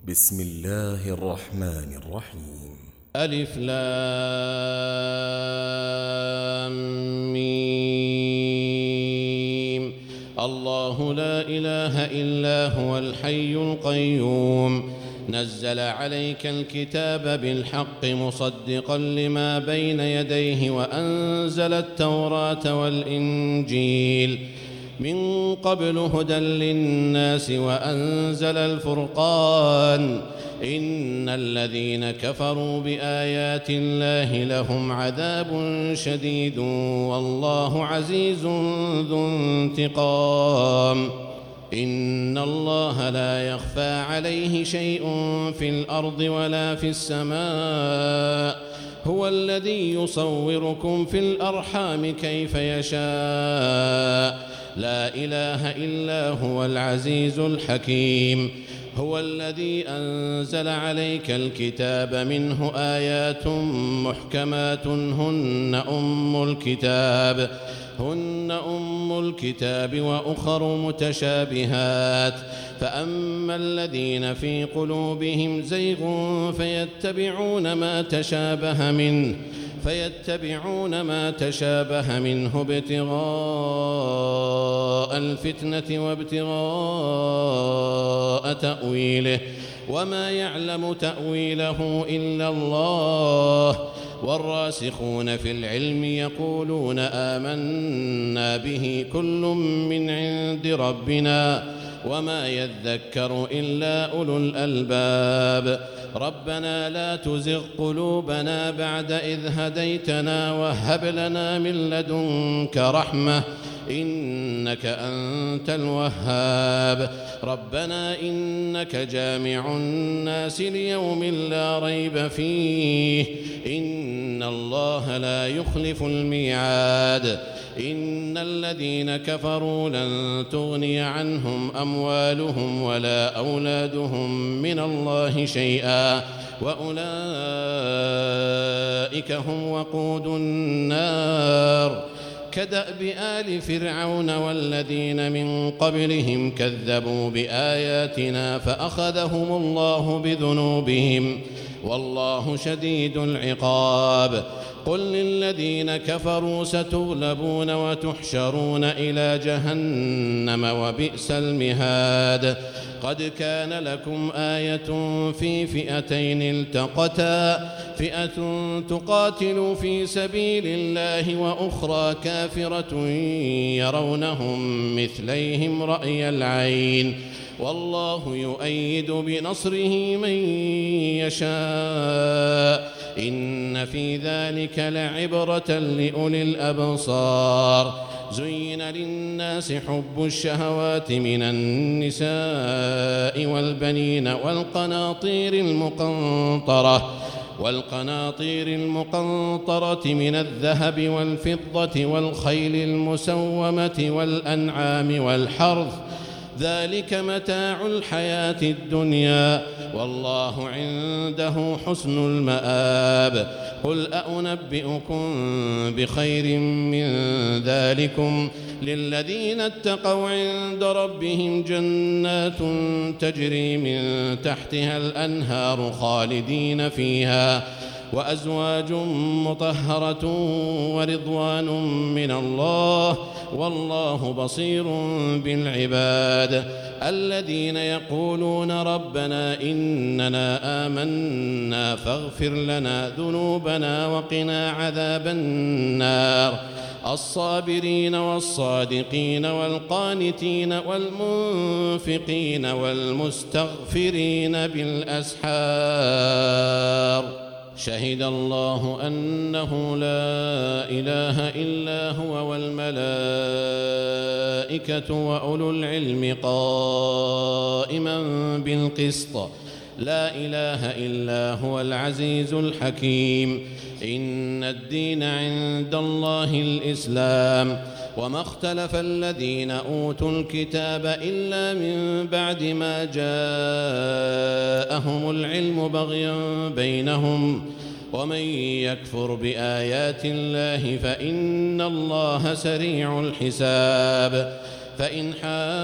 بسم الله الرحمن الرحيم. ألف لام ميم. الله لا إله إلا هو الحي القيوم نزل عليك الكتاب بالحق مصدقا لما بين يديه وأنزل التوراة والإنجيل من قبل هدى للناس وأنزل الفرقان إن الذين كفروا بآيات الله لهم عذاب شديد والله عزيز ذو انتقام. إن الله لا يخفى عليه شيء في الأرض ولا في السماء هو الذي يصوركم في الأرحام كيف يشاء لا إله إلا هو العزيز الحكيم. هو الذي أنزل عليك الكتاب منه آيات محكمات هن أم الكتاب وأخر متشابهات فأما الذين في قلوبهم زيغ فيتبعون ما تشابه منه ابتغاء الفتنة وابتغاء تأويله وما يعلم تأويله إلا الله والراسخون في العلم يقولون آمنا به كل من عند ربنا وما يذكر إلا أولو الألباب. ربنا لا تزغ قلوبنا بعد إذ هديتنا وهب لنا من لدنك رحمة إنك أنت الوهاب. ربنا إنك جامع الناس ليوم لا ريب فيه إن الله لا يخلف الميعاد. إن الذين كفروا لن تغني عنهم أموالهم ولا أولادهم من الله شيئا وأولئك هم وقود النار. كدأب آل فرعون والذين من قبلهم كذبوا بآياتنا فأخذهم الله بذنوبهم والله شديد العقاب. قل للذين كفروا ستغلبون وتحشرون إلى جهنم وبئس المهاد. قد كان لكم آية في فئتين التقتا فئة تقاتل في سبيل الله وأخرى كافرة يرونهم مثليهم رأي العين والله يؤيد بنصره من يشاء إن في ذلك لعبرة لأولي الأبصار. زين للناس حب الشهوات من النساء والبنين والقناطير المقنطرة من الذهب والفضة والخيل المسومة والأنعام والحرث ذلك متاع الحياة الدنيا والله عنده حسن المآب. قل أنبئكم بخير من ذلكم للذين اتقوا عند ربهم جنات تجري من تحتها الأنهار خالدين فيها وأزواج مطهرة ورضوان من الله والله بصير بالعباد. الذين يقولون ربنا إننا آمنا فاغفر لنا ذنوبنا وقنا عذاب النار. الصابرين والصادقين والقانتين والمنفقين والمستغفرين بالأسحار. شهد الله أنه لا إله إلا هو والملائكة وأولو العلم قائما بالقسط لا إله إلا هو العزيز الحكيم. إن الدين عند الله الإسلام وما اختلف الذين أوتوا الكتاب إلا من بعد ما جاءهم العلم بغيا بينهم ومن يكفر بآيات الله فإن الله سريع الحساب. فإن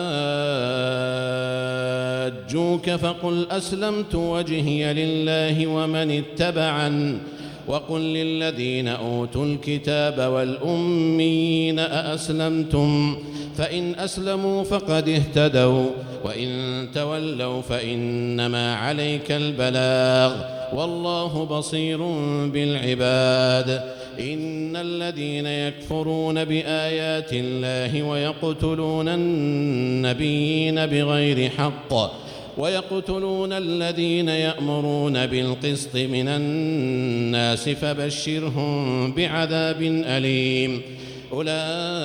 حاجوك فقل أسلمت وجهي لله ومن اتبعن وقل للذين أوتوا الكتاب والأميين أأسلمتم فإن أسلموا فقد اهتدوا وإن تولوا فإنما عليك البلاغ والله بصير بالعباد. إن الذين يكفرون بآيات الله ويقتلون النبيين بغير حق ويقتلون الذين يأمرون بالقسط من الناس فبشرهم بعذاب أليم. أولئك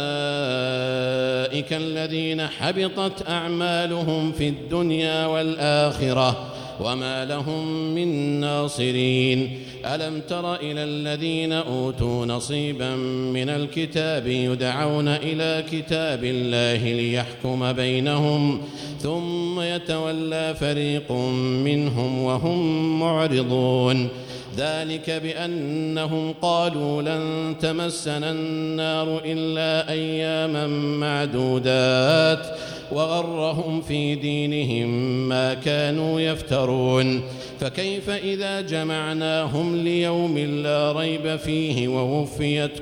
الذين حبطت أعمالهم في الدنيا والآخرة وما لهم من ناصرين. ألم تر إلى الذين أوتوا نصيبا من الكتاب يدعون إلى كتاب الله ليحكم بينهم ثم يتولى فريق منهم وهم معرضون. ذلك بأنهم قالوا لن تمسنا النار إلا أياما معدودات وغرهم في دينهم ما كانوا يفترون. فكيف إذا جمعناهم ليوم لا ريب فيه ووفيت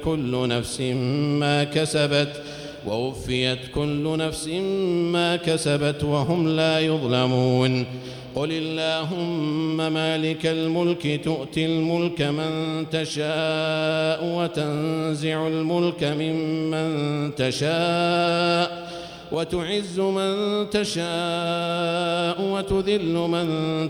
كل نفس ما كسبت وهم لا يظلمون. قل اللهم مالك الملك تؤتي الملك من تشاء وتنزع الملك ممن تشاء وتعز من تشاء وتذل من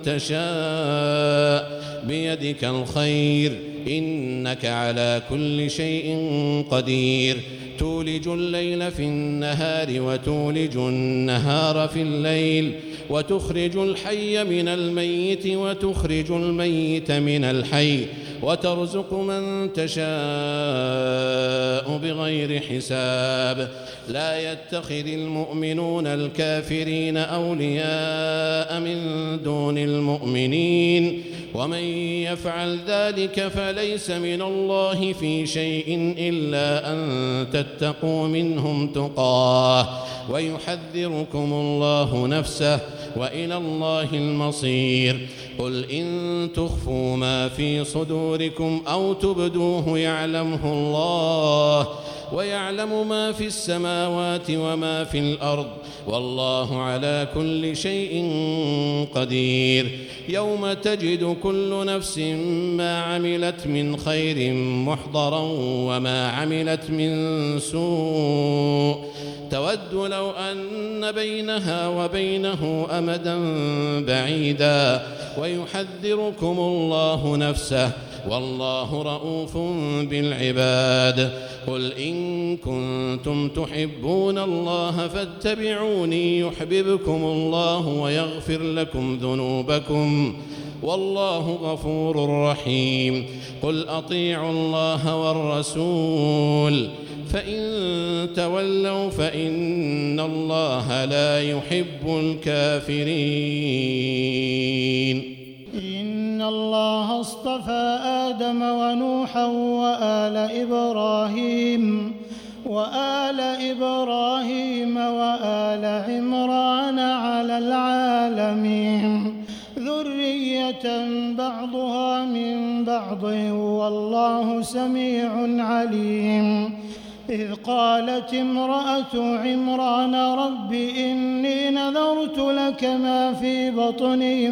تشاء بيدك الخير إنك على كل شيء قدير. تولج الليل في النهار وتولج النهار في الليل وتخرج الحي من الميت وتخرج الميت من الحي وترزق من تشاء بغير حساب. لا يتخذ المؤمنون الكافرين أولياء من دون المؤمنين ومن يفعل ذلك فليس من الله في شيء إلا أن تتقوا منهم تقاه ويحذركم الله نفسه وإلى الله المصير. قل إن تخفوا ما في صدوركم أو تبدوه يعلمه الله ويعلم ما في السماوات وما في الأرض والله على كل شيء قدير. يوم تجد كل نفس ما عملت من خير محضرا وما عملت من سوء تود لو أن بينها وبينه أمدا بعيدا ويحذركم الله نفسه والله رؤوف بالعباد. قل إن كنتم تحبون الله فاتبعوني يحببكم الله ويغفر لكم ذنوبكم والله غفور رحيم. قل أطيعوا الله والرسول فإن تولوا فإن الله لا يحب الكافرين. إن الله اصطفى آدم ونوحا وآل إبراهيم وآل عمران على العالمين ذرية بعضها من بعض والله سميع عليم. إذ قالت امرأة عمران رب إني نذرت لك ما في بطني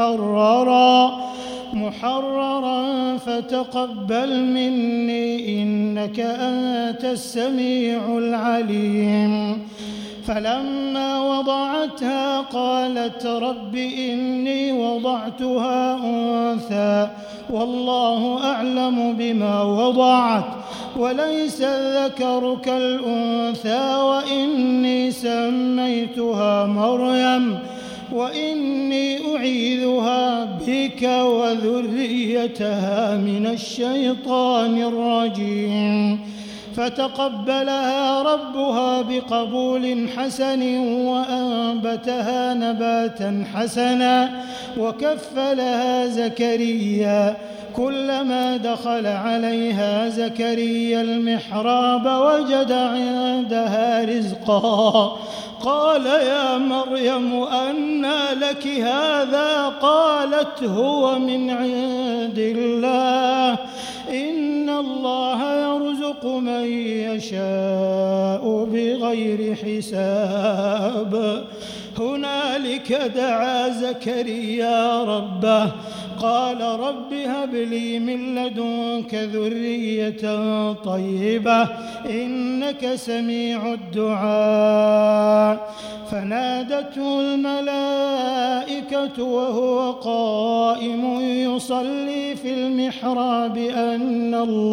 محررا فتقبل مني إنك أنت السميع العليم. فلما وضعتها قالت رب إني وضعتها أنثى والله أعلم بما وضعت وليس الذكر كالأنثى وإني سميتها مريم وإني أعيذها بك وذريتها من الشيطان الرجيم. فتقبلها ربها بقبول حسن وأنبتها نباتا حسنا وكفلها زكريا كلما دخل عليها زكريا المحراب وجد عندها رزقا قال يا مريم أنى لك هذا قالت هو من عند الله إن الله يرزق من يشاء بغير حساب هنالك دعا زكريا ربه قال رب هب لي من لدنك ذرية طيبة إنك سميع الدعاء فنادته الملائكة وهو قائم يصلي في المحراب أن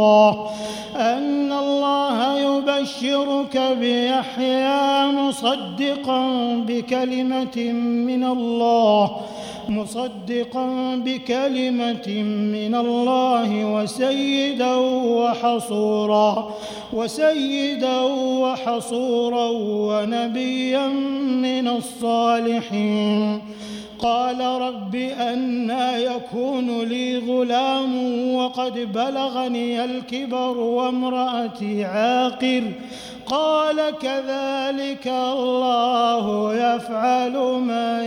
الله يبشرك بيحيى مصدقا بكلمة من الله وسيدا وحصورا ونبيا من الصالحين قال رب أنى يكون لي غلام وقد بلغني الكبر وامرأتي عاقر قال كذلك الله يفعل ما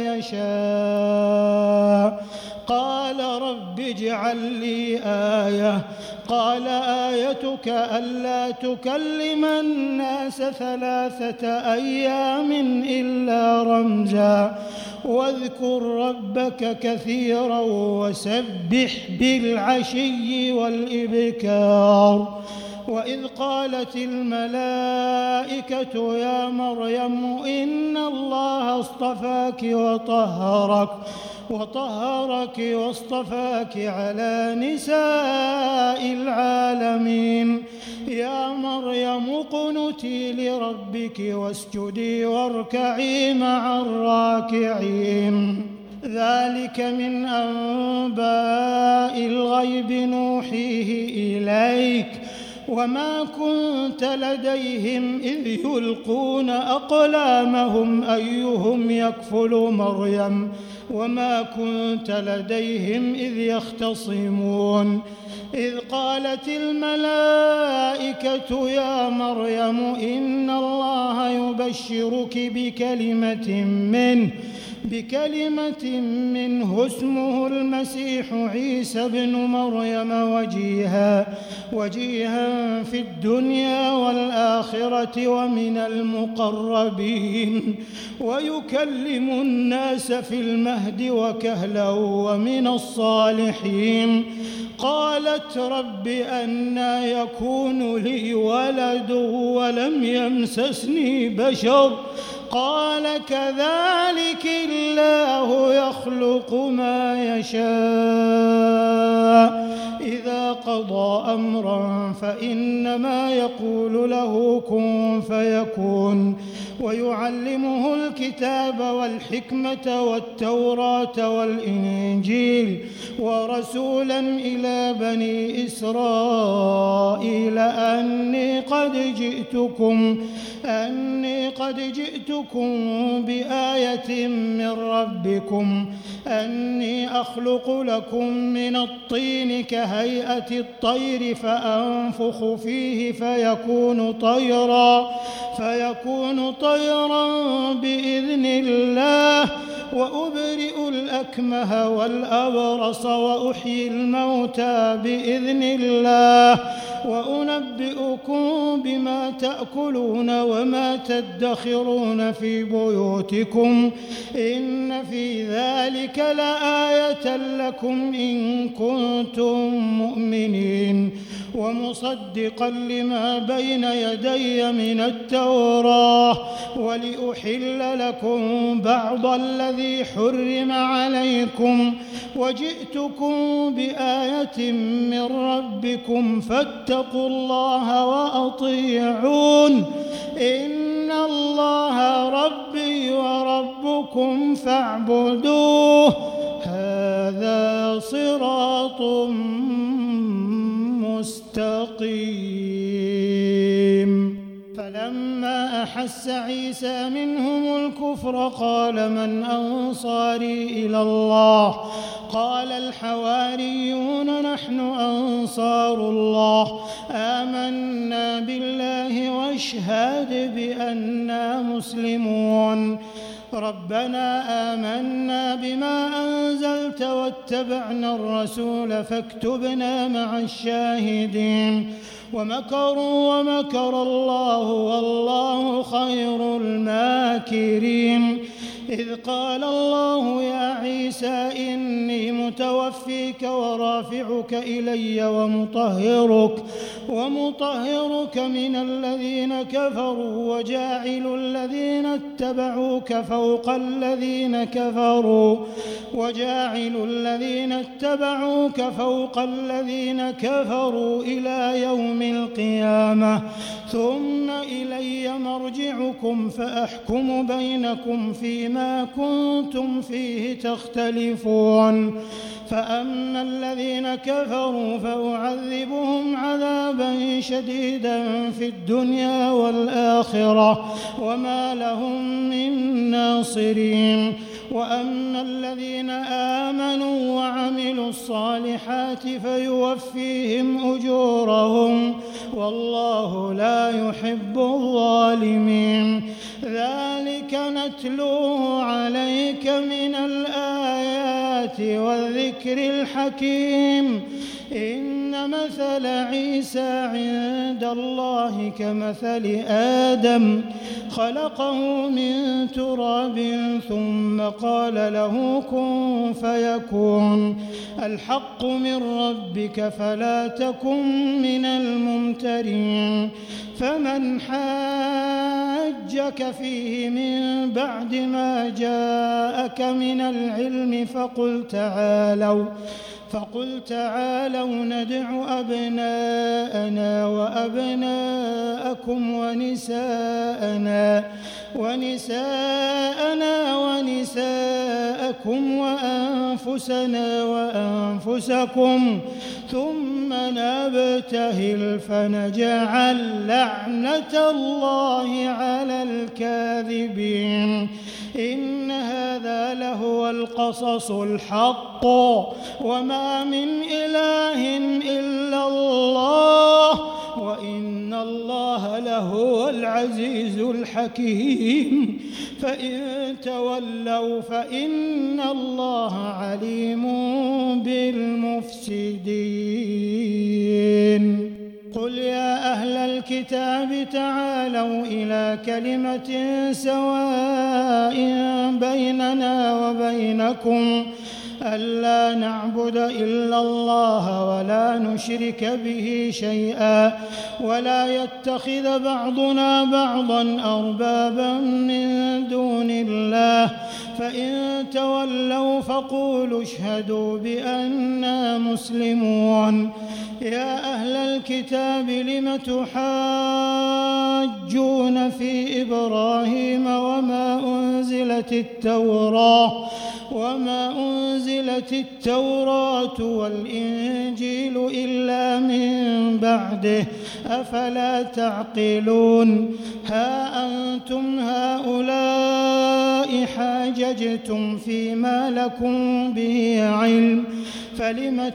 يشاء قال رب اجعل لي آية قال آيتك ألا تكلم الناس 3 أيام إلا رمزا واذكر ربك كثيرا وسبح بالعشي والإبكار وإذ قالت الملائكة يا مريم إن الله اصطفاك وطهرك واصطفاك على نساء العالمين يا مريم اقنتي لربك واسجدي واركعي مع الراكعين ذلك من أنباء الغيب نوحيه إليك وما كنت لديهم إذ يلقون أقلامهم أيهم يكفل مريم وما كنت لديهم إذ يختصمون إذ قالت الملائكة يا مريم إن الله يبشرك بكلمة منه اسمه المسيح عيسى بن مريم وجيها في الدنيا والآخرة ومن المقربين ويكلم الناس في المهد وكهلا ومن الصالحين قالت رب أنى يكون لي ولد ولم يمسسني بشر قال كذلك الله يخلق ما يشاء إذا قضى أمرا فإنما يقول له كن فيكون ويعلمه الكتاب والحكمة والتوراة والإنجيل ورسولا إلى بني إسرائيل أني قد جئتكم بآية من ربكم أني أخلق لكم من الطين كهيئة الطير فأنفخ فيه فيكون طيرا بإذن الله وأبرئ الأكمه والأبرص وأحيي الموتى بإذن الله وأنبئكم بما تأكلون وما تدخرون في بيوتكم إن في ذلك لآية لكم إن كنتم مؤمنين ومصدقا لما بين يدي من التوراة ولأحل لكم بعض الذي حرم عليكم وجئتكم بآية من ربكم فاتقوا الله وأطيعون إن الله ربي وربكم فاعبدوه هذا صراط مستقيم فلما أحس عيسى منهم الكفر قال من أنصاري إلى الله قال الحواريون نحن أنصار الله آمنا بالله واشهد بأننا مسلمون ربنا آمنا بما أنزلت واتبعنا الرسول فاكتبنا مع الشاهدين ومكروا ومكر الله والله خير الماكرين إذ قال الله يا عيسى إني متوفيك ورافعك إلي ومطهرك من الذين كفروا وجاعل الذين اتبعوك فوق الذين كفروا إلى يوم القيامة ثم إلي مرجعكم فأحكم بينكم فيما كنتم فيه تختلفون فأما الذين كفروا فأعذبهم عذابا شديدا في الدنيا والآخرة وما لهم من ناصرين وأما الذين آمنوا وعملوا الصالحات فيوفيهم أجورهم والله لا يحب الظالمين ذلك نتلوه عليك من الآيات والذكر الحكيم إن مثل عيسى عند الله كمثل آدم خلقه من تراب ثم قال له كن فيكون الحق من ربك فلا تكن من الممترين فمن حاجك فيه من بعد ما جاءك من العلم فقل تعالوا ندع أبناءنا وأبناءكم ونساءنا ونساءكم وأنفسنا وأنفسكم ثم نبتهل فنجعل لعنة الله على الكاذبين إن هذا لهو القصص الحق وما من إله إلا الله وإن الله لهو العزيز الحكيم فإن تولوا فإن الله عليم بالمفسدين قل يا أهل الكتاب تعالوا إلى كلمة سواء بيننا وبينكم ألا نعبد إلا الله ولا نشرك به شيئا ولا يتخذ بعضنا بعضا أربابا من دون الله فإن تولوا فقولوا اشهدوا بأننا مسلمون يا أهل الكتاب لم تحاجون في إبراهيم وما أنزلت التوراة والإنجيل إلا من بعده أفلا تعقلون ها أنتم هؤلاء حاججتم فيما لكم به علم فلم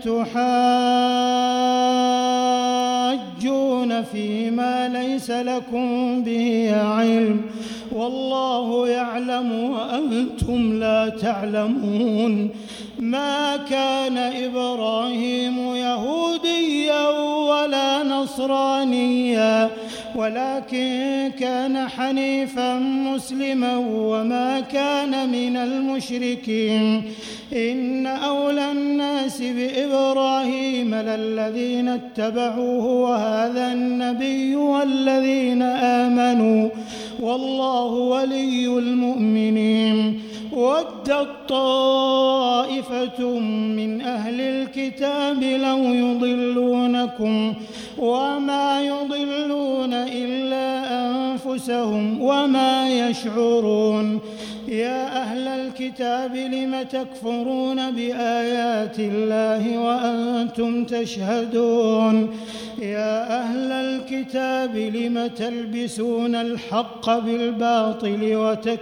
تحاجون فيما ليس لكم به علم والله يعلم وأنتم لا تعلمون ما كان إبراهيم يهوديا ولا نصرانيا ولكن كان حنيفا مسلما وما كان من المشركين إن أولى الناس بإبراهيم للذين اتبعوه وهذا النبي والذين آمنوا والله ولي المؤمنين ودت طائفة من أهل الكتاب لو يضلونكم وما يضلون إلا أنفسهم وما يشعرون يا أهل الكتاب لم تكفرون بآيات الله وأنتم تشهدون يا أهل الكتاب لم تلبسون الحق بالباطل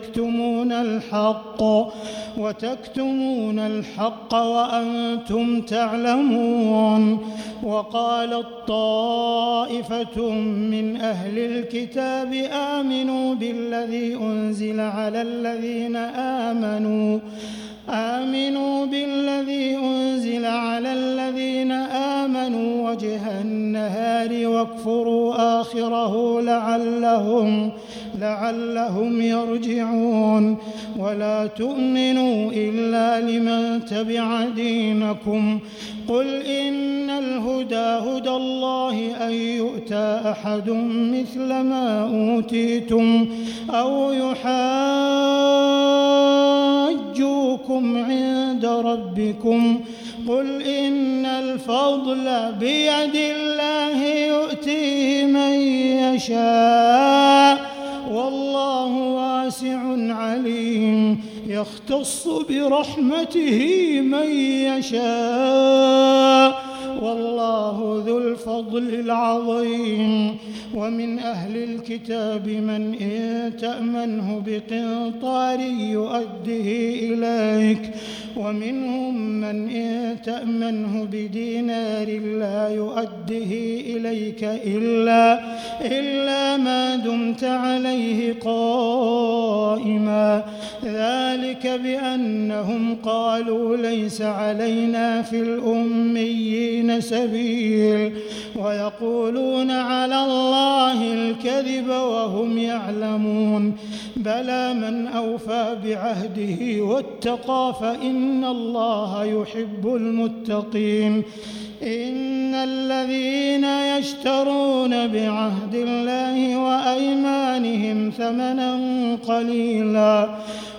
وتكتمون الحق وأنتم تعلمون وقالت طائفة من أهل الكتاب آمنوا بالذي أنزل على الذين آمنوا وجه النهار واكفروا آخره لعلهم يرجعون ولا تؤمنوا إلا لمن تبع دينكم قل إن الهدى هدى الله أن يؤتى أحد مثل ما أوتيتم أو يحاجوكم عند ربكم قل إن الفضل بيد الله يؤتيه من يشاء والله واسع عليم يختص برحمته من يشاء والله ذو الفضل العظيم ومن أهل الكتاب من إن تأمنه بقنطار يؤده إليك ومنهم من إن تأمنه بدينار لا يؤده إليك إلا ما دمت عليه قائما ذلك بأنهم قالوا ليس علينا في الأميين سبيل ويقولون على الله الكذب وهم يعلمون بلى من أوفى بعهده واتقى فإن الله يحب المتقين إن الذين يشترون بعهد الله وأيمانهم ثمنا قليلا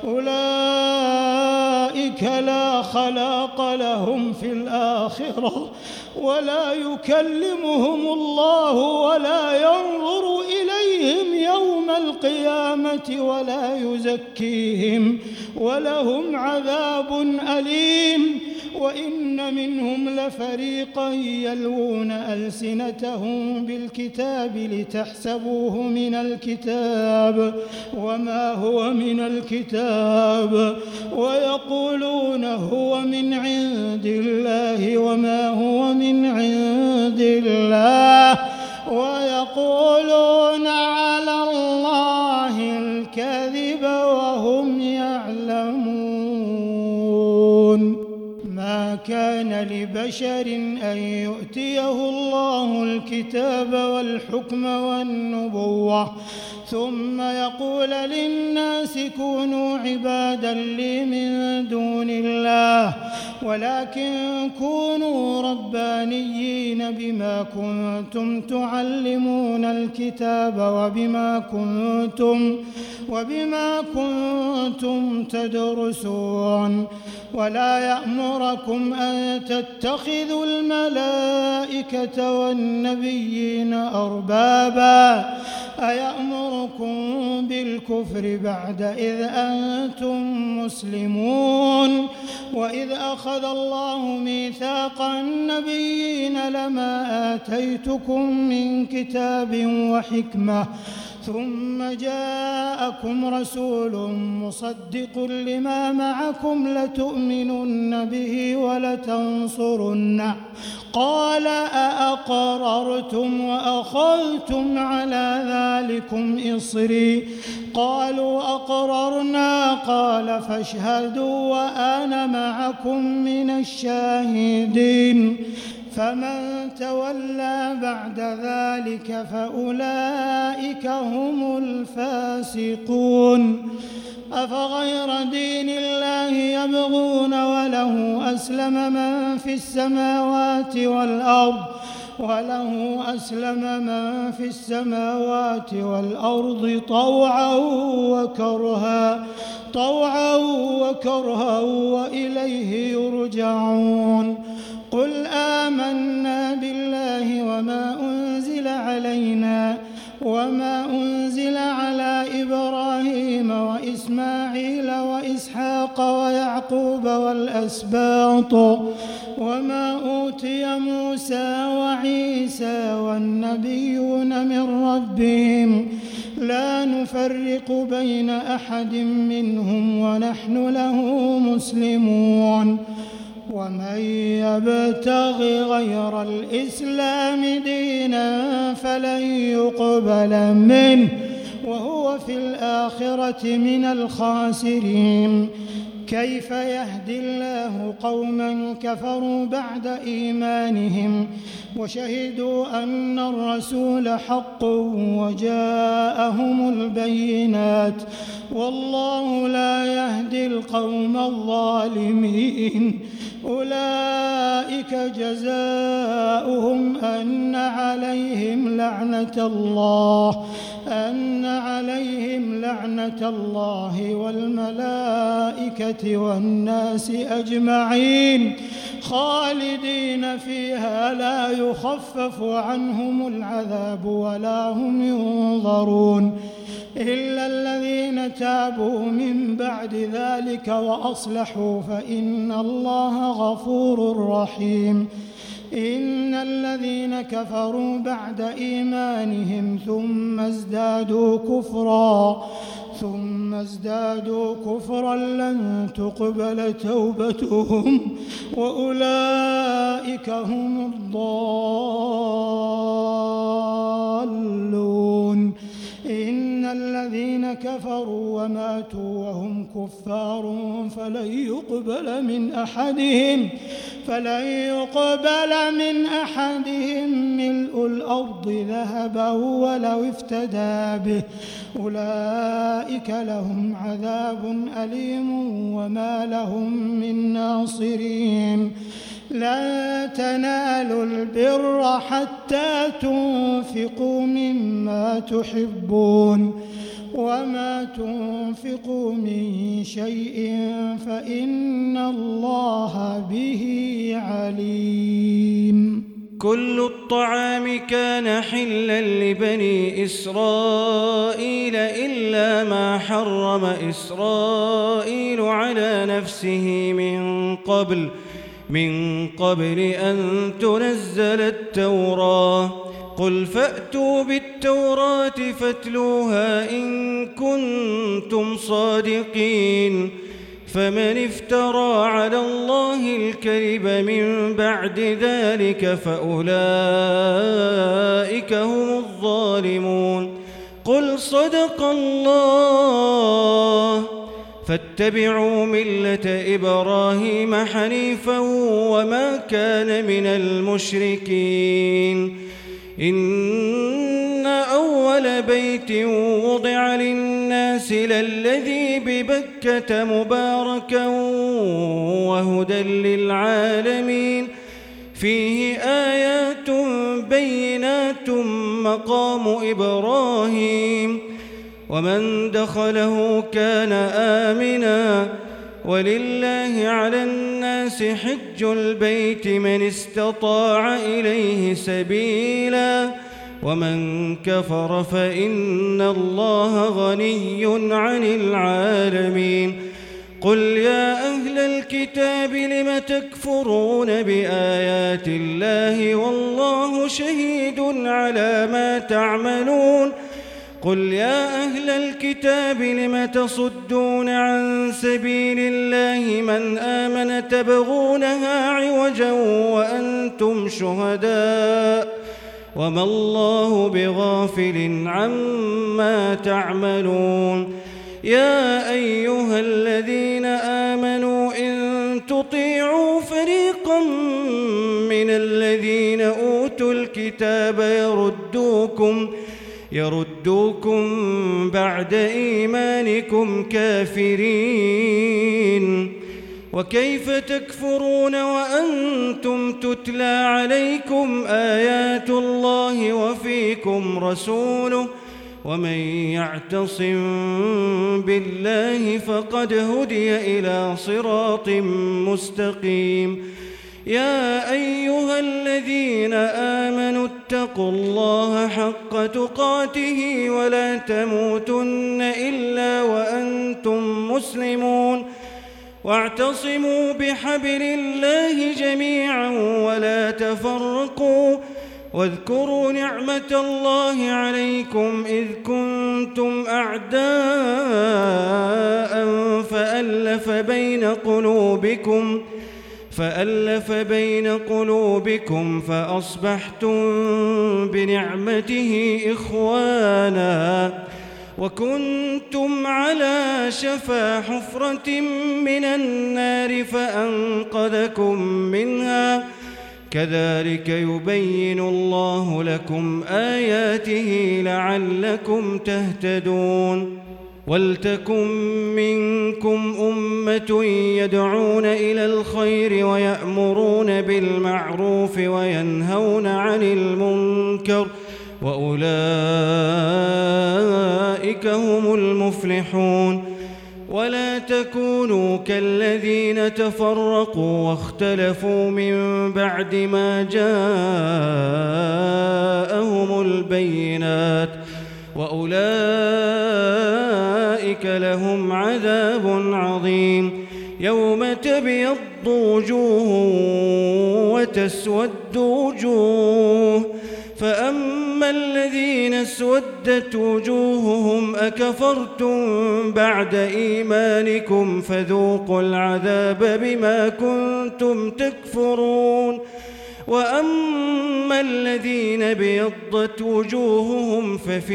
أولئك لا خلاق لهم في الآخرة ولا يكلمهم الله ولا ينظر إليهم يوم القيامة ولا يزكيهم ولهم عذاب أليم وإن منهم لفريقا يلوون ألسنتهم بالكتاب لتحسبوه من الكتاب وما هو من الكتاب ويقولون هو من عند الله وما هو من عند الله ويقولون على الله الكذب وهم يعلمون ما كان لبشر أن يؤتيه الله الكتاب والحكم والنبوة ثم يقول للناس كونوا عبادا لي من دون الله ولكن كونوا ربانيين بما كنتم تعلمون الكتاب وبما كنتم تدرسون ولا يأمركم أن تتخذوا الملائكة والنبيين أربابا أيأمركم بالكفر بعد إذ أنتم مسلمون وإذ أخذ الله ميثاق النبيين لما آتيتكم من كتاب وحكمة ثم جاءكم رسول مصدق لما معكم لتؤمنن به ولتنصرنه قال أأقررتم وأخذتم على ذلكم إصري قالوا أقررنا قال فاشهدوا وأنا معكم من الشاهدين فمن تولى بعد ذلك فأولئك هم الفاسقون أفغير دين الله يبغون وله أسلم من في السماوات والأرض طوعا وكرها وإليه يرجعون قل آمنا بالله وما أنزل علينا وما أنزل على إبراهيم وإسماعيل وإسحاق ويعقوب والأسباط وما أوتي موسى وعيسى والنبيون من ربهم لا نفرق بين أحد منهم ونحن له مسلمون ومن يبتغ غير الإسلام دينا فلن يقبل منه وهو في الآخرة من الخاسرين كيف يهدي الله قوما كفروا بعد إيمانهم وشهدوا أن الرسول حق وجاءهم البينات والله لا يهدي القوم الظالمين أولئك جزاؤهم أن عليهم لعنة الله والملائكة والناس أجمعين خالدين فيها لا يخفف عنهم العذاب ولا هم ينظرون إلا الذين تابوا من بعد ذلك وأصلحوا فإن الله غفور رحيم إن الذين كفروا بعد إيمانهم ثم ازدادوا كفرا لن تقبل توبتهم وأولئك هم الضالون إن الذين كفروا وماتوا وهم كفار فلن يقبل من أحدهم ملء الأرض ذهبا ولو افتدى به أولئك لهم عذاب أليم وما لهم من ناصرين لا تنالوا البر حتى تنفقوا مما تحبون وما تنفقوا من شيء فإن الله به عليم كل الطعام كان حلا لبني إسرائيل إلا ما حرم إسرائيل على نفسه من قبل أن تنزل التوراة قل فأتوا بالتوراة فاتلوها إن كنتم صادقين فمن افترى على الله الكذب من بعد ذلك فأولئك هم الظالمون قل صدق الله فاتبعوا ملة إبراهيم حنيفا وما كان من المشركين إن أول بيت وضع للناس للذي ببكة مباركا وهدى للعالمين فيه آيات بينات مقام إبراهيم ومن دخله كان آمنا ولله على الناس حج البيت من استطاع إليه سبيلا ومن كفر فإن الله غني عن العالمين قل يا أهل الكتاب لم تكفرون بآيات الله والله شهيد على ما تعملون قل يا أهل الكتاب لم تصدون عن سبيل الله من آمن تبغونها عوجا وأنتم شهداء وما الله بغافل عما تعملون يا أيها الذين آمنوا إن تطيعوا فريقا من الذين أوتوا الكتاب يردوكم بعد إيمانكم كافرين وكيف تكفرون وأنتم تتلى عليكم آيات الله وفيكم رسوله ومن يعتصم بالله فقد هدي إلى صراط مستقيم يا أيها الذين آمنوا اتقوا الله حق تقاته ولا تموتن إلا وأنتم مسلمون واعتصموا بحبل الله جميعا ولا تفرقوا واذكروا نعمة الله عليكم إذ كنتم أعداء فألف بين قلوبكم فأصبحتم بنعمته إخوانا وكنتم على شفا حفرة من النار فأنقذكم منها كذلك يبين الله لكم آياته لعلكم تهتدون ولتكن منكم أمة يدعون إلى الخير ويأمرون بالمعروف وينهون عن المنكر وأولئك هم المفلحون ولا تكونوا كالذين تفرقوا واختلفوا من بعد ما جاءهم البينات وأولئك لهم عذاب عظيم يوم تبيض وجوه وتسود وجوه فأما الذين اسودت وجوههم أكفرتم بعد إيمانكم فذوقوا العذاب بما كنتم تكفرون وأما الذين بيضت وجوههم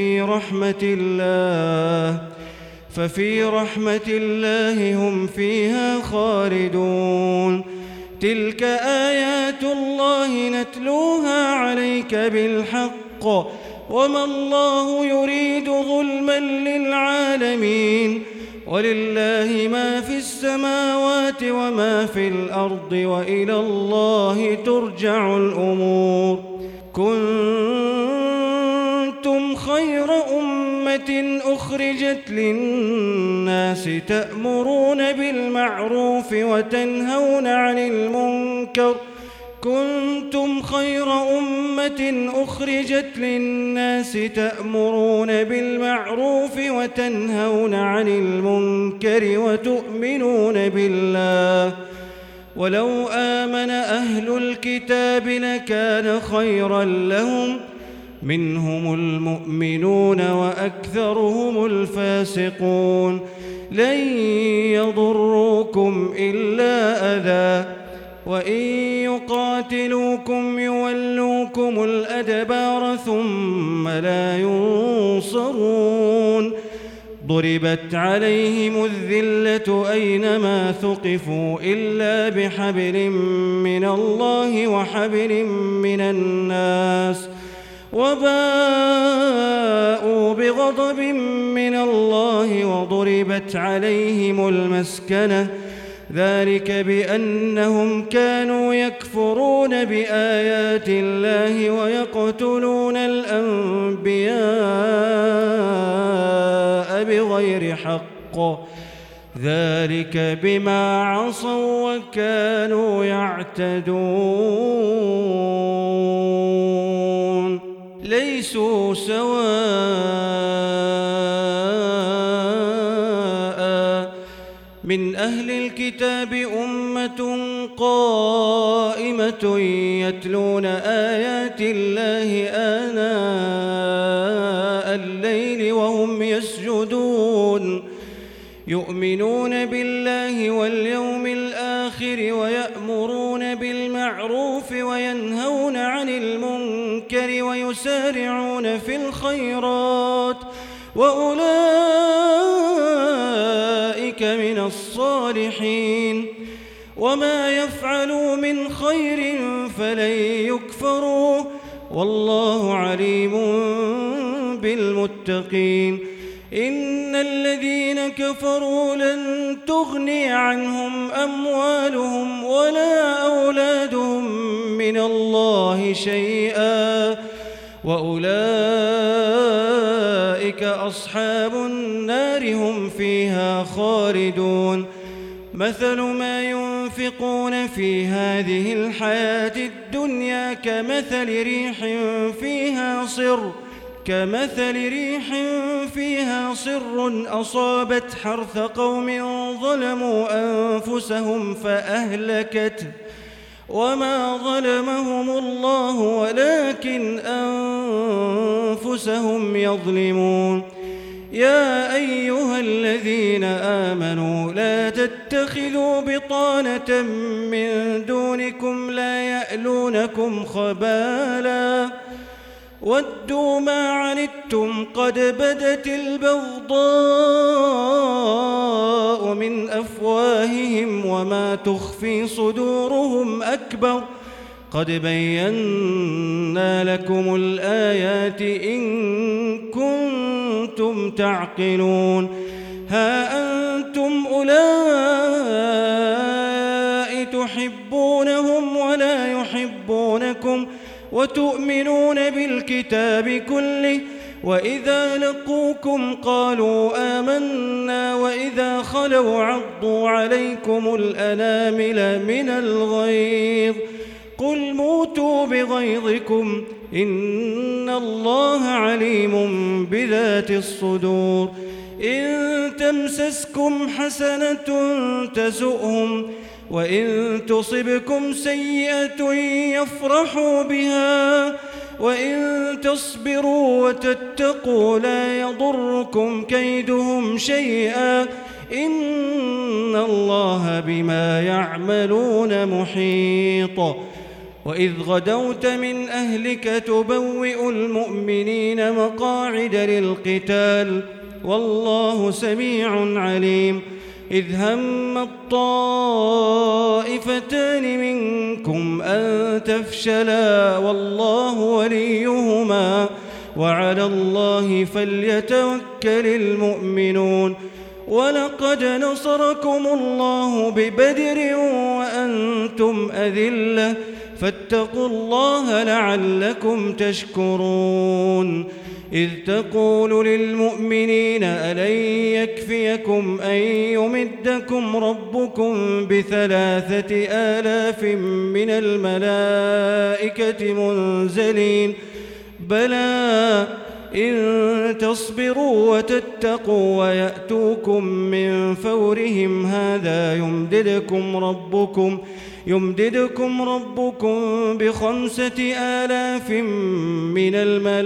ففي رحمة الله هم فيها خالدون تلك آيات الله نتلوها عليك بالحق وما الله يريد ظلما للعالمين ولله ما في السماوات وما في الأرض وإلى الله ترجع الأمور كنتم خير أمة أخرجت للناس تأمرون بالمعروف وتنهون عن المنكر كنتم خير أمة أخرجت للناس تأمرون بالمعروف وتنهون عن المنكر وتؤمنون بالله ولو آمن أهل الكتاب لكان خيرا لهم منهم المؤمنون وأكثرهم الفاسقون لن يضروكم إلا أذى وإن يقاتلوكم يولوكم الأدبار ثم لا ينصرون ضربت عليهم الذلة أينما ثقفوا إلا بحبل من الله وحبل من الناس وباءوا بغضب من الله وضربت عليهم المسكنة ذلك بأنهم كانوا يكفرون بآيات الله ويقتلون الأنبياء بغير حق ذلك بما عصوا وكانوا يعتدون ليسوا سواء من أهل الكتاب أمة قائمة يتلون آيات الله آناء الليل وهم يسجدون يؤمنون بالله واليوم الآخر ويأمرون بالمعروف وينهون عن المنكر ويسارعون في الخيرات وأولئك من الصالحين وما يفعلوا من خير فلن يكفروا والله عليم بالمتقين إن الذين كفروا لن تغني عنهم أموالهم ولا أولادهم من الله شيئا وأولئك أصحاب النار هم فيها خالدون مثل ما ينفقون في هذه الحياة الدنيا كمثل ريح فيها صر كمثل ريح فيها صر أصابت حرث قوم ظلموا أنفسهم فأهلكته وما ظلمهم الله ولكن أنفسهم يظلمون. يا أيها الذين آمنوا لا تتخذوا بطانة من دونكم لا يألونكم خبالا ودوا ما عنتم قد بدت البغضاء من أفواههم وما تخفي صدورهم أكبر قد بينا لكم الآيات إن كنتم تعقلون. ها أنتم أولئك تحبونهم ولا يحبونكم وتؤمنون بالكتاب كله وإذا لقوكم قالوا آمنا وإذا خلوا عضوا عليكم الأنامل من الغيظ قل موتوا بغيظكم إن الله عليم بذات الصدور. إن تمسسكم حسنة تسؤهم وإن تصبكم سيئة يفرحوا بها وإن تصبروا وتتقوا لا يضركم كيدهم شيئا إن الله بما يعملون محيط. وإذ غدوت من أهلك تبوئ المؤمنين مقاعد للقتال والله سميع عليم. إذ هم الطائفتان منكم أن تفشلا والله وليهما وعلى الله فليتوكل المؤمنون. ولقد نصركم الله ببدر وأنتم أذلة فاتقوا الله لعلكم تشكرون. إذ تقول للمؤمنين ألن يكفيكم أن يمدكم ربكم ب3,000 من الملائكة منزلين بلى إن تصبروا وتتقوا ويأتوكم من فورهم هذا يمددكم ربكم ب5,000 من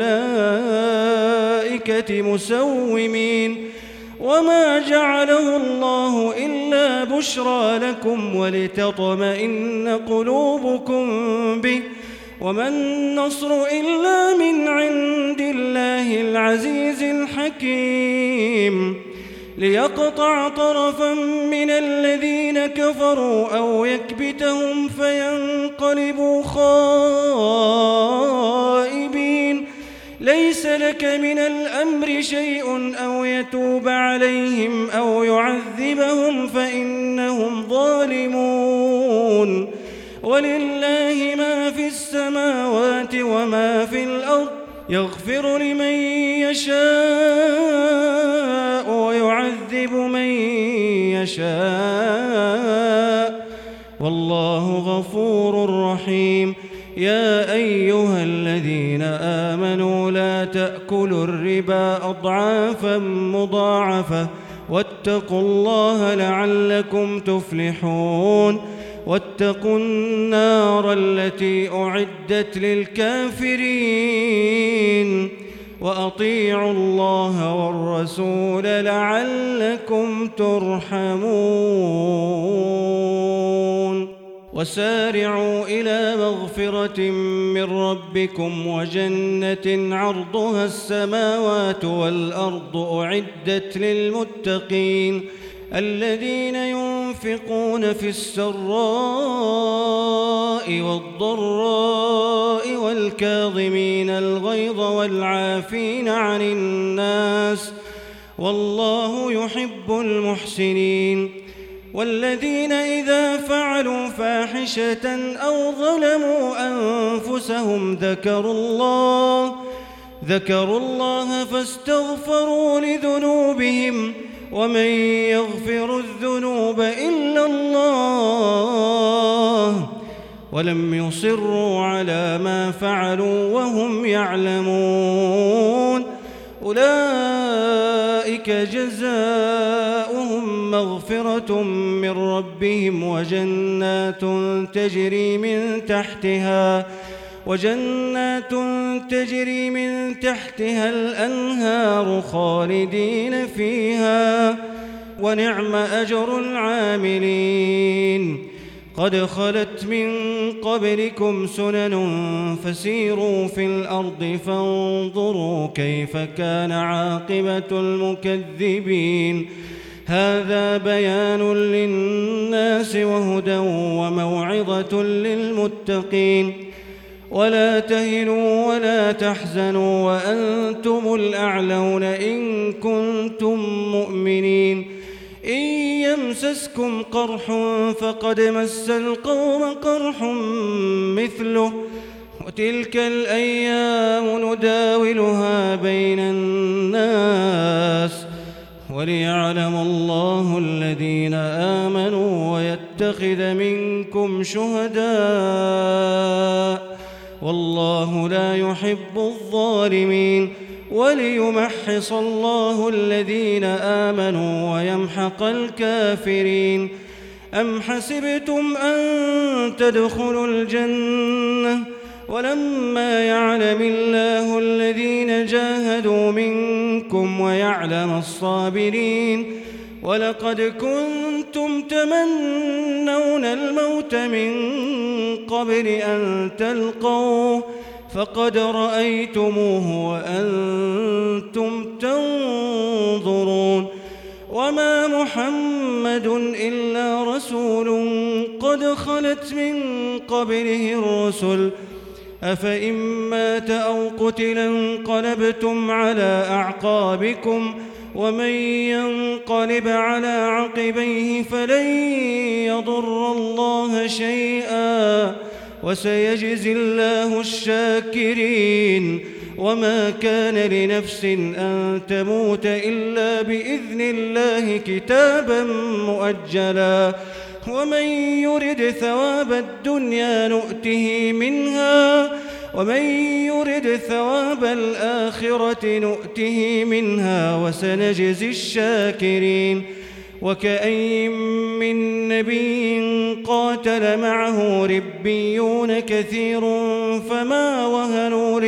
الملائكة مسومين وما جعله الله إلا بشرى لكم ولتطمئن قلوبكم به وما النصر إلا من عند الله العزيز الحكيم. ليقطع طرفا من الذين كفروا أو يكبتهم فينقلبوا خائبين ليس لك من الأمر شيء أو يتوب عليهم أو يعذبهم فإنهم ظالمون. ولله ما في السماوات وما في الأرض يغفر لمن يشاء ويعذب من يشاء والله غفور رحيم. يا أيها الذين آمنوا لا تأكلوا الربا أضعافا مضاعفة واتقوا الله لعلكم تفلحون. واتقوا النار التي أعدت للكافرين وأطيعوا الله والرسول لعلكم ترحمون. وسارعوا إلى مغفرة من ربكم وجنة عرضها السماوات والأرض أعدت للمتقين الذين ينفقون في السراء والضراء والكاظمين الغيظ والعافين عن الناس والله يحب المحسنين. والذين إذا فعلوا فاحشة أو ظلموا أنفسهم ذكروا الله فاستغفروا لذنوبهم ومن يغفر الذنوب إلا الله ولم يصروا على ما فعلوا وهم يعلمون أولئك جزاؤهم مغفرة من ربهم وجنات تجري من تحتها الأنهار خالدين فيها ونعم أجر العاملين قد خلت من قبلكم سنن فسيروا في الأرض فانظروا كيف كان عاقبة المكذبين هذا بيان للناس وهدى وموعظة للمتقين ولا تهنوا ولا تحزنوا وأنتم الأعلون إن كنتم مؤمنين إن يمسسكم قرح فقد مس القوم قرح مثله وتلك الأيام نداولها بين الناس وليعلم الله الذين آمنوا ويتخذ منكم شهداء والله لا يحب الظالمين وليمحص الله الذين آمنوا ويمحق الكافرين أم حسبتم أن تدخلوا الجنة ولما يعلم الله الذين جاهدوا منكم ويعلم الصابرين ولقد كنتم تمنون الموت من قبل أن تلقوه فقد رأيتموه وأنتم تنظرون وما محمد إلا رسول قد خلت من قبله الرسل أفإن مات أو قتل انقلبتم على أعقابكم ومن ينقلب على عقبيه فلن يضر الله شيئا وسيجزي الله الشاكرين وما كان لنفس أن تموت إلا بإذن الله كتابا مؤجلا ومن يرد ثواب الدنيا نؤته منها ومن يرد ثواب الآخرة نؤته منها وسنجزي الشاكرين وكأين من نبي قاتل معه ربيون كثير فما وهنوا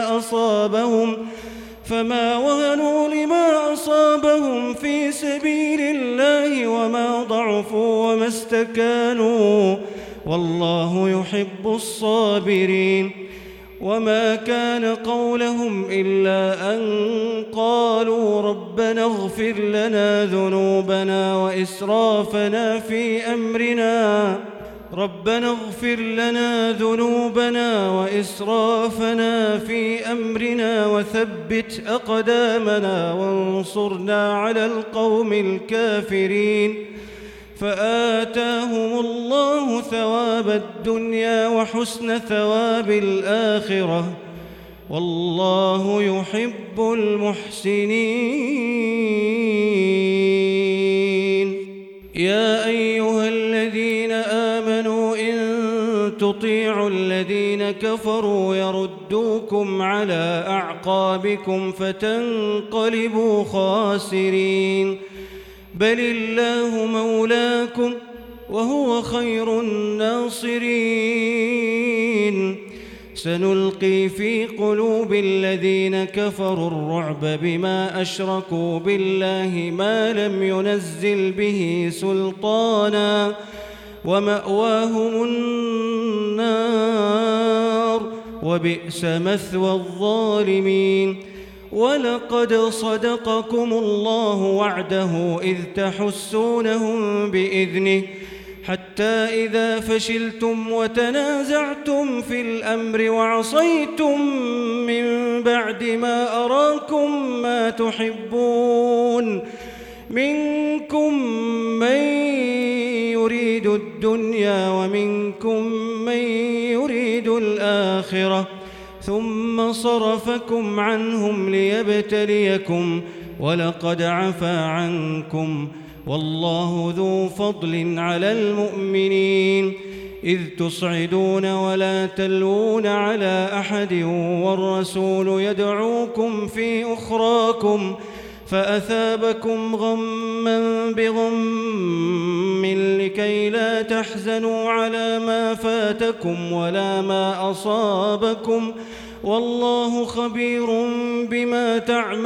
لما أصابهم في سبيل الله وما ضعفوا وما استكانوا والله يحب الصابرين وما كان قولهم إلا أن قالوا ربنا اغفر لنا ذنوبنا وإسرافنا في أمرنا وثبت أقدامنا وانصرنا على القوم الكافرين فآتاهم الله ثواب الدنيا وحسن ثواب الآخرة والله يحب المحسنين يا أيها الذين آمنوا إن تطيعوا الذين كفروا يردوكم على أعقابكم فتنقلبوا خاسرين بل الله مولاكم وهو خير الناصرين سنلقي في قلوب الذين كفروا الرعب بما أشركوا بالله ما لم ينزل به سلطانا ومأواهم النار وبئس مثوى الظالمين ولقد صدقكم الله وعده إذ تحسونهم بإذنه حتى إذا فشلتم وتنازعتم في الأمر وعصيتم من بعد ما أراكم ما تحبون منكم من يريد الدنيا ومنكم من يريد الآخرة ثم صرفكم عنهم ليبتليكم ولقد عفا عنكم والله ذو فضل على المؤمنين إذ تصعدون ولا تلوون على أحد والرسول يدعوكم في أخراكم فأثابكم غما بغم لكي لا تحزنوا على ما فاتكم ولا ما أصابكم والله خبير بما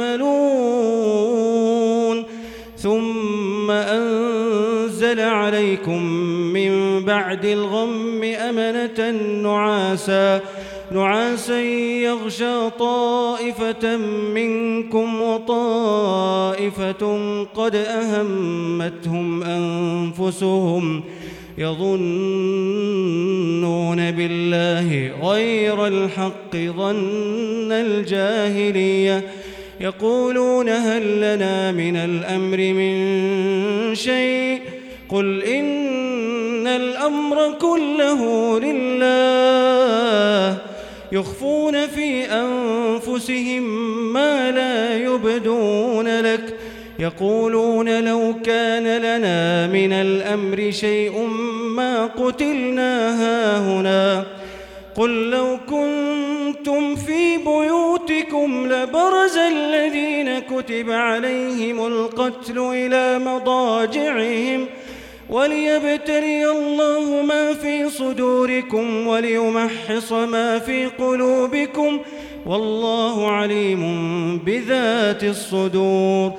تعملون. ثم أنزل عليكم من بعد الغم أمنة نعاسا يغشى طائفة منكم وطائفة قد أهمتهم أنفسهم يظنون بالله غير الحق ظن الجاهلية يقولون هل لنا من الأمر من شيء قل إن الأمر كله لله يخفون في أنفسهم ما لا يبدون لك يقولون لو كان لنا من الأمر شيء ما قتلنا هاهنا قل لو كنتم في بيوتكم لبرز الذين كتب عليهم القتل إلى مضاجعهم وليبتلي الله ما في صدوركم وليمحص ما في قلوبكم والله عليم بذات الصدور.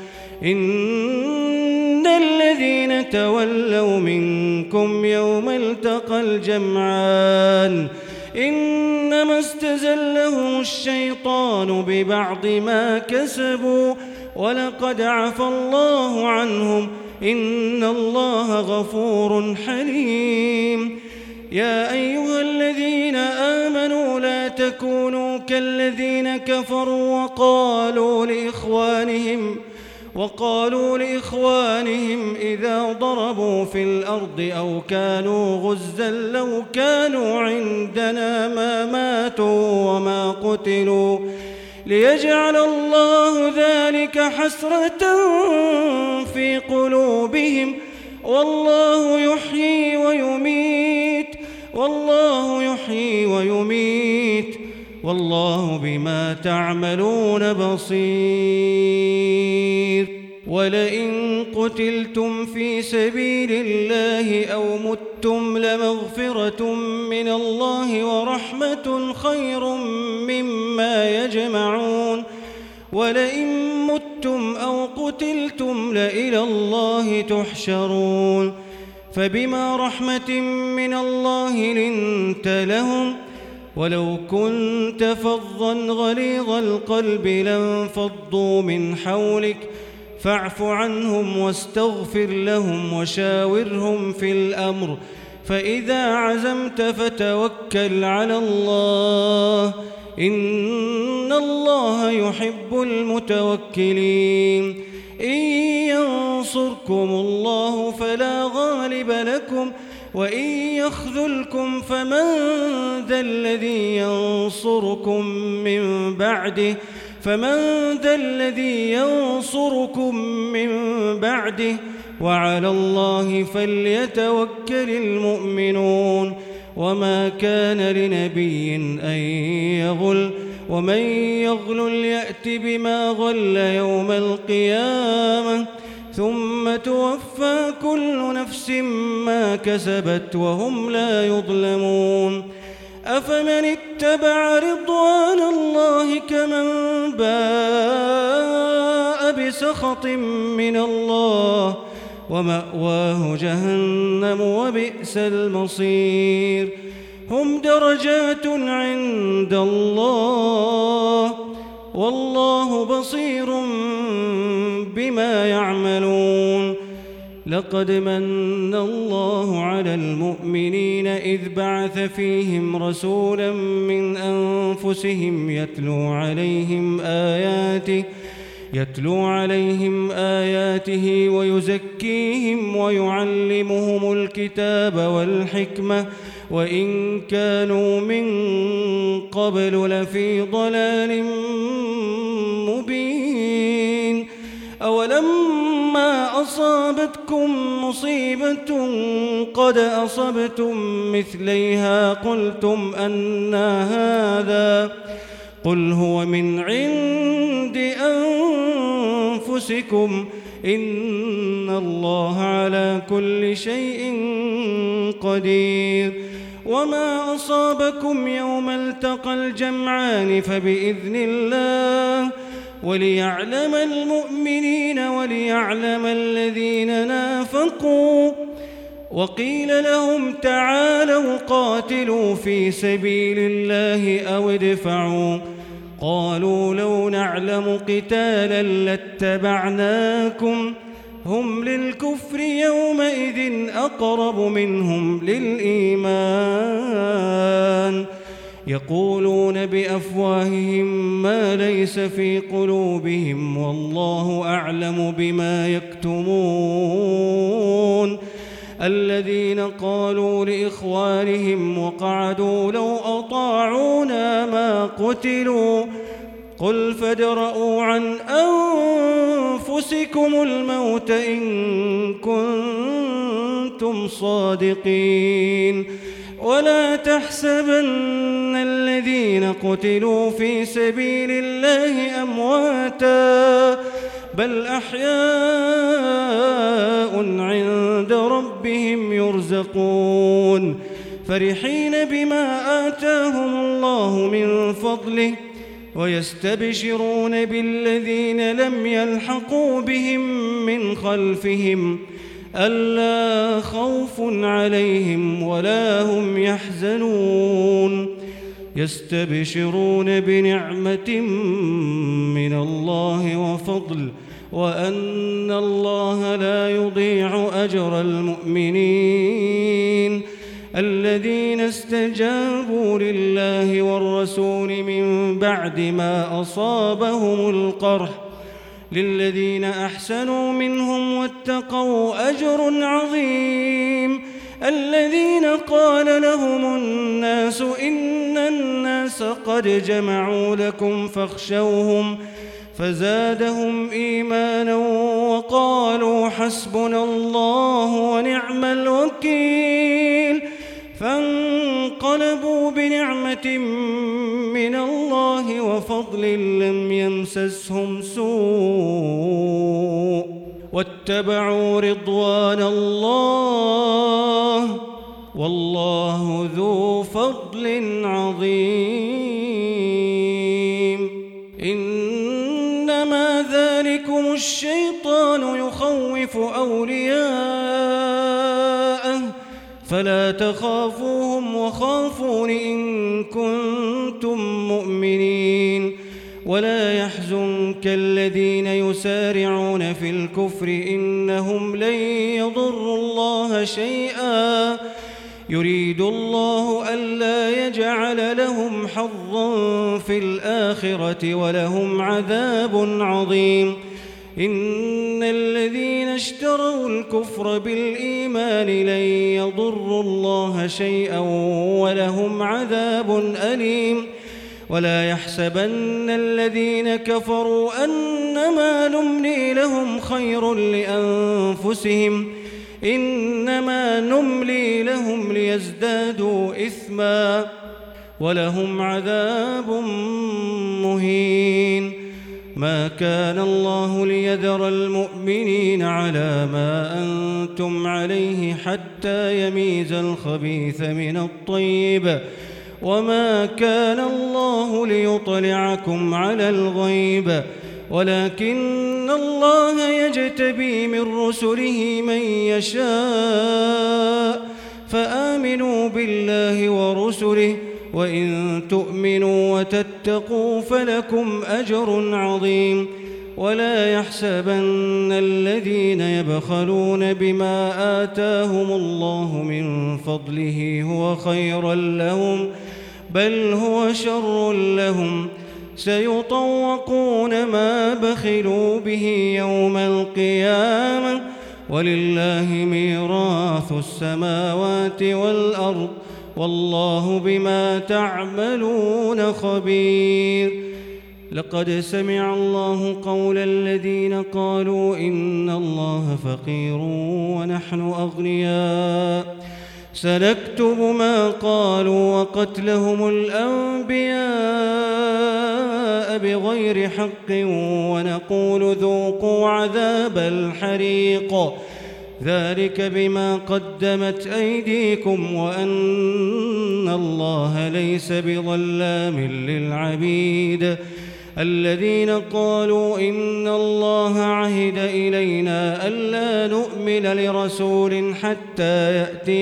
إن الذين تولوا منكم يوم التقى الجمعان إنما استزلهم الشيطان ببعض ما كسبوا ولقد عفى الله عنهم إن الله غفور حليم. يا أيها الذين آمنوا لا تكونوا كالذين كفروا وقالوا لإخوانهم إذا ضربوا في الأرض أو كانوا غزا لو كانوا عندنا ما ماتوا وما قتلوا ليجعل الله ذلك حسرة في قلوبهم والله يحيي ويميت والله بما تعملون بصير. ولئن قتلتم في سبيل الله أو متم لمغفرة من الله ورحمة خير مما يجمعون. ولئن متم أو قتلتم لإلى الله تحشرون. فبما رحمة من الله لنت لهم ولو كنت فظا غليظ القلب لانفضوا من حولك فاعف عنهم واستغفر لهم وشاورهم في الأمر فإذا عزمت فتوكل على الله إن الله يحب المتوكلين. إن ينصركم الله فلا غالب لكم وإن يخذلكم فمن ذا الذي ينصركم من بعده وعلى الله فليتوكل المؤمنون. وما كان لنبي أن يغل ومن يغل يأت بما غل يوم القيامة ثم توفى كل نفس ما كسبت وهم لا يظلمون. أفمن اتبع رضوان الله كمن باء بسخط من الله ومأواه جهنم وبئس المصير. هم درجات عند الله والله بصير بما يعملون. لقد من الله على المؤمنين إذ بعث فيهم رسولا من أنفسهم يتلو عليهم آياته ويزكيهم ويعلمهم الكتاب والحكمة وإن كانوا من قبل لفي ضلال مبين. أولما أصابتكم أصابتكم مصيبة قد أصبتم مثليها قلتم أنى هذا قل هو من عند أنفسكم إن الله على كل شيء قدير وما أصابكم يوم التقى الجمعان فبإذن الله وليعلم المؤمنين وليعلم الذين نافقوا وقيل لهم تعالوا قاتلوا في سبيل الله أو ادفعوا قالوا لو نعلم قتالا لاتبعناكم هم للكفر يومئذ أقرب منهم للإيمان يقولون بأفواههم ما ليس في قلوبهم والله أعلم بما يكتمون الذين قالوا لإخوانهم وقعدوا لو أطاعونا ما قتلوا قل فادرءوا عن أنفسكم الموت إن كنتم صادقين ولا تحسبن الذين قتلوا في سبيل الله أمواتا بل أحياء عند ربهم يرزقون فرحين بما آتاهم الله من فضله ويستبشرون بالذين لم يلحقوا بهم من خلفهم ألا خوف عليهم ولا هم يحزنون يستبشرون بنعمة من الله وفضل وأن الله لا يضيع أجر المؤمنين الذين استجابوا لله والرسول من بعد ما أصابهم القرح للذين أحسنوا منهم واتقوا أجر عظيم الذين قال لهم الناس إن الناس قد جمعوا لكم فاخشوهم فزادهم إيمانا وقالوا حسبنا الله ونعم الوكيل فانقلبوا بنعمة من الله وفضل لم يمسسهم سوء واتبعوا رضوان الله والله ذو فضل عظيم إنما ذلكم الشيطان يخوف أولياءه فلا تخافوهم وخافون إن كنتم مؤمنين ولا يحزنك الذين يسارعون في الكفر إنهم لن يضروا الله شيئا يريد الله ألا يجعل لهم حظا في الآخرة ولهم عذاب عظيم إن الذين اشتروا الكفر بالإيمان لن يضروا الله شيئا ولهم عذاب أليم ولا يحسبن الذين كفروا أنما نملي لهم خير لأنفسهم إنما نملي لهم ليزدادوا إثما ولهم عذاب مهين ما كان الله ليذر المؤمنين على ما أنتم عليه حتى يميز الخبيث من الطيب وما كان الله ليطلعكم على الغيب ولكن الله يجتبي من رسله من يشاء فآمنوا بالله ورسله وإن تؤمنوا وتتقوا فلكم أجر عظيم ولا يحسبن الذين يبخلون بما آتاهم الله من فضله هو خيرا لهم بل هو شر لهم سيطوقون ما بخلوا به يوم القيامة ولله ميراث السماوات والأرض والله بما تعملون خبير لقد سمع الله قول الذين قالوا إن الله فقير ونحن أغنياء سنكتب ما قالوا وقتلهم الأنبياء بغير حق ونقول ذوقوا عذاب الحريق ذلك بما قدمت أيديكم وأن الله ليس بظلام للعبيد الذين قالوا إن الله عهد إلينا ألا نؤمن لرسول حتى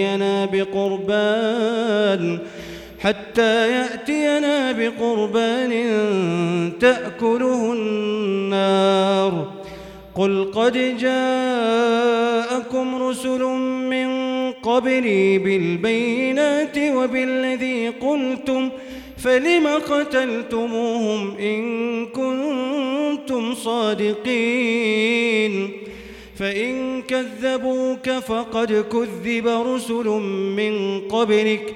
يأتينا بقربان تأكله النار قل قد جاءكم رسل من قبلي بالبينات وبالذي قلتم فلم قتلتموهم إن كنتم صادقين فإن كذبوك فقد كذب رسل من قبلك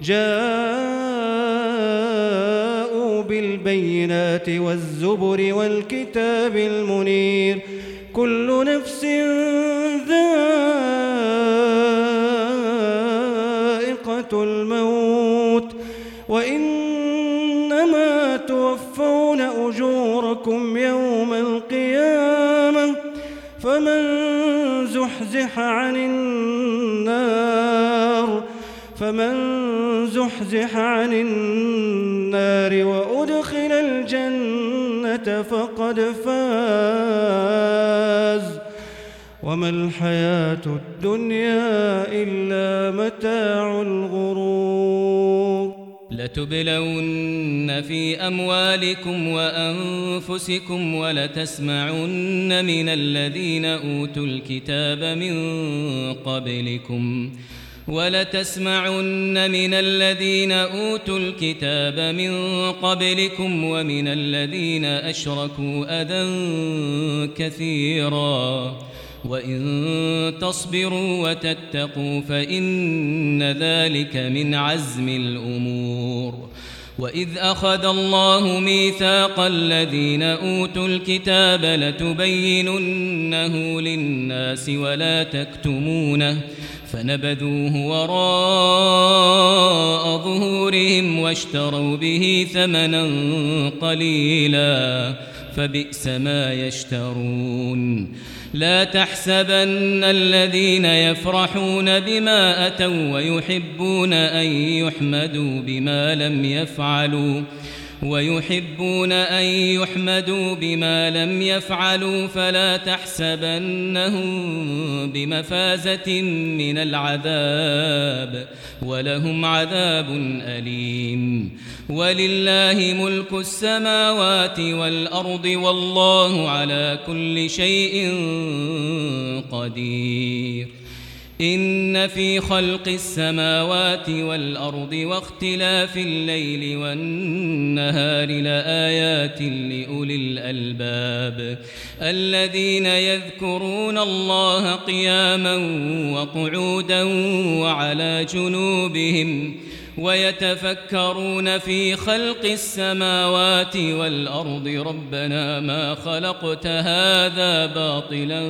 جاءوا بالبينات والزبر والكتاب المنير كل نفس ذائقة الموت وإنما توفون أجوركم يوم القيامة فمن زحزح عن النار وأدخل الجنة فقد فاز وما الحياة الدنيا إلا متاع الغرور لتبلون في أموالكم وأنفسكم ولتسمعن من الذين أوتوا الكتاب من قبلكم ومن الذين أشركوا أذى كثيرا وإن تصبروا وتتقوا فإن ذلك من عزم الأمور وإذ أخذ الله ميثاق الذين أوتوا الكتاب لتبيننه للناس ولا تكتمونه فنبذوه وراء ظهورهم واشتروا به ثمنا قليلا فبئس ما يشترون لا تحسبن الذين يفرحون بما أتوا ويحبون أن يحمدوا بما لم يفعلوا فلا تحسبنهم بمفازة من العذاب ولهم عذاب أليم ولله ملك السماوات والأرض والله على كل شيء قدير إن في خلق السماوات والأرض واختلاف الليل والنهار لآيات لأولي الألباب الذين يذكرون الله قياما وقعودا وعلى جنوبهم ويتفكرون في خلق السماوات والأرض ربنا ما خلقت هذا باطلا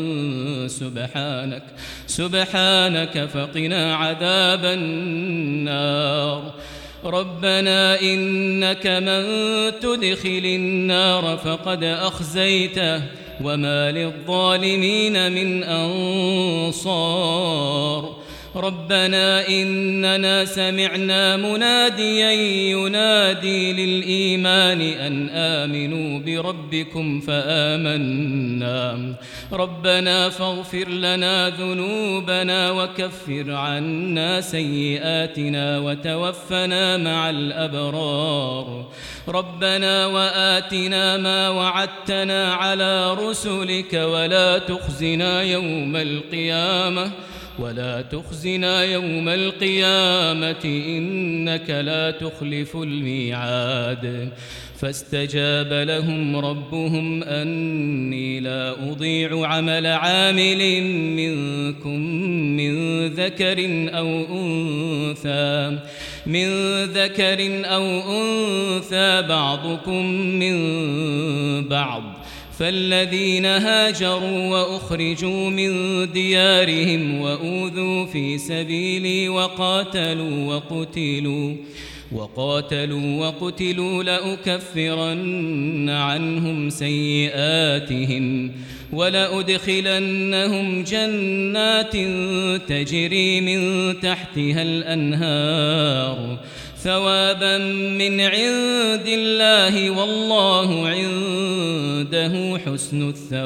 سبحانك فقنا عذاب النار ربنا إنك من تدخل النار فقد أخزيته وما للظالمين من أنصار ربنا إننا سمعنا مناديا ينادي للإيمان أن آمنوا بربكم فآمنا ربنا فاغفر لنا ذنوبنا وكفر عنا سيئاتنا وتوفنا مع الأبرار ربنا وآتنا ما وعدتنا على رسلك ولا تخزنا يوم القيامة ولا تخزنا يوم القيامة إنك لا تخلف الميعاد فاستجاب لهم ربهم أني لا أضيع عمل عامل منكم من ذكر أو أنثى بعضكم من بعض فالذين هاجروا وأخرجوا من ديارهم وأوذوا في سبيلي وقاتلوا وقتلوا لأكفرن عنهم سيئاتهم ولأدخلنهم جنات تجري من تحتها الأنهار ثوابا من عند الله والله عنده حسن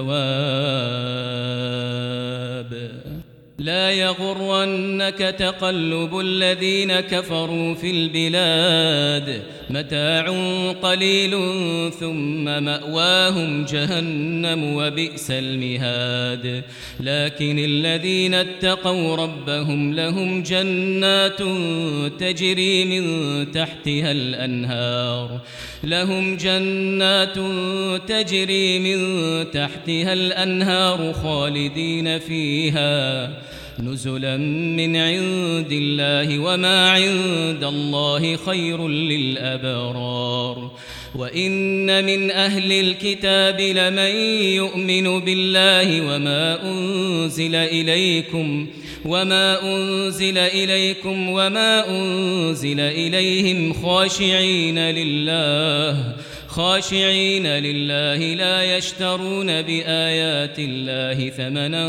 الثواب لا يغرنك تقلب الذين كفروا في البلاد متاع قليل ثم مأواهم جهنم وبئس المهاد لكن الذين اتقوا ربهم لهم جنات تجري من تحتها الأنهار خالدين فيها نزلا من عند الله وما عند الله خير للأبرار وإن من أهل الكتاب لمن يؤمن بالله وما أنزل إليهم خاشعين لله لا يشترون بآيات الله ثمنا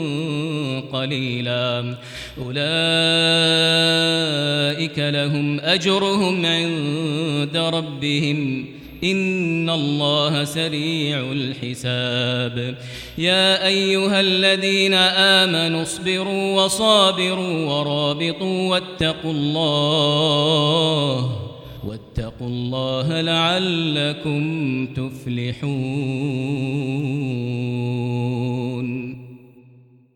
قليلا أولئك لهم أجرهم عند ربهم إن الله سريع الحساب يا أيها الذين آمنوا اصبروا وصابروا ورابطوا واتقوا الله لعلكم تفلحون